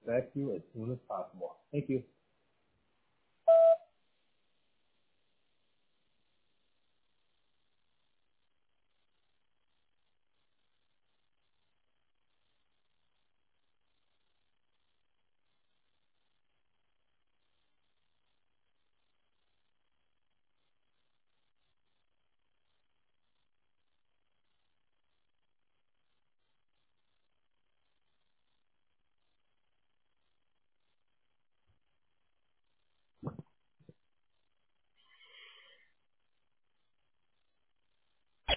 back to you as soon as possible. Thank you.